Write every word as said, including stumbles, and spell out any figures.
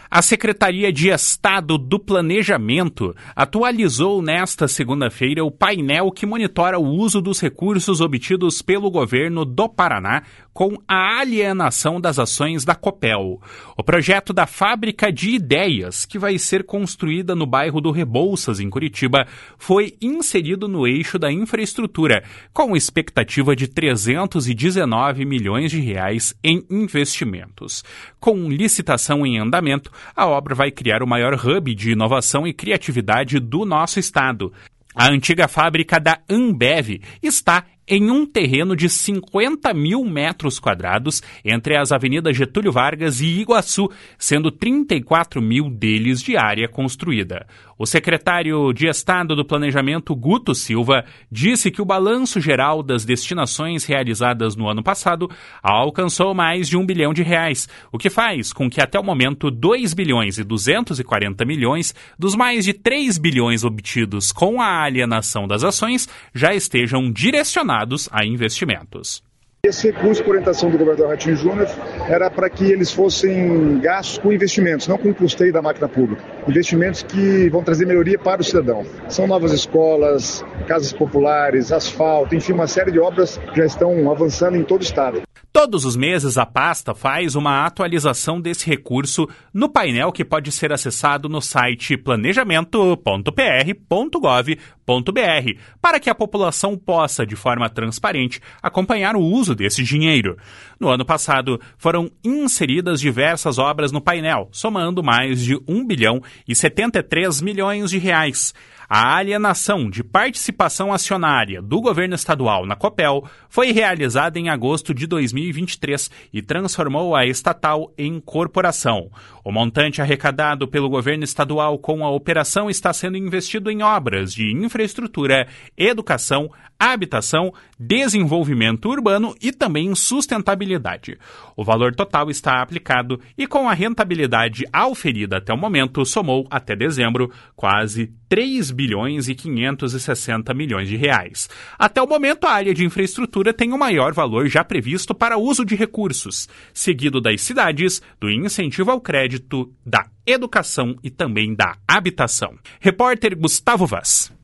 A Secretaria de Estado do Planejamento atualizou nesta segunda-feira o painel que monitora o uso dos recursos obtidos pelo governo do Paraná com a alienação das ações da Copel. O projeto da Fábrica de Ideias, que vai ser construída no bairro do Rebouças, em Curitiba, foi inserido no eixo da infraestrutura, com expectativa de trezentos e dezenove milhões de reais em investimentos. Com licitação em andamento, a obra vai criar o maior hub de inovação e criatividade do nosso estado. A antiga fábrica da Ambev está em um terreno de cinquenta mil metros quadrados entre as avenidas Getúlio Vargas e Iguaçu, sendo trinta e quatro mil deles de área construída. O secretário de Estado do Planejamento, Guto Silva, disse que o balanço geral das destinações realizadas no ano passado alcançou mais de um bilhão de reais, o que faz com que até o momento dois bilhões e duzentos e quarenta milhões dos mais de três bilhões obtidos com a alienação das ações já estejam direcionados a investimentos. Esse recurso, por orientação do governador Ratinho Júnior, era para que eles fossem gastos com investimentos, não com custeio da máquina pública. Investimentos que vão trazer melhoria para o cidadão. São novas escolas, casas populares, asfalto, enfim, uma série de obras que já estão avançando em todo o estado. Todos os meses, a pasta faz uma atualização desse recurso no painel que pode ser acessado no site planejamento ponto p r ponto gov ponto b r para que a população possa, de forma transparente, acompanhar o uso desse dinheiro. No ano passado, foram inseridas diversas obras no painel, somando mais de um bilhão e setenta e três milhões de reais. A alienação de participação acionária do governo estadual na Copel foi realizada em agosto de dois mil e vinte e três e transformou a estatal em corporação. O montante arrecadado pelo governo estadual com a operação está sendo investido em obras de infraestrutura, educação, habitação, desenvolvimento urbano e também sustentabilidade. O valor total está aplicado e, com a rentabilidade auferida até o momento, somou até dezembro quase três bilhões e quinhentos e sessenta milhões de reais. Até o momento, a área de infraestrutura tem o maior valor já previsto para uso de recursos, seguido das cidades, do incentivo ao crédito, da educação e também da habitação. Repórter Gustavo Vaz.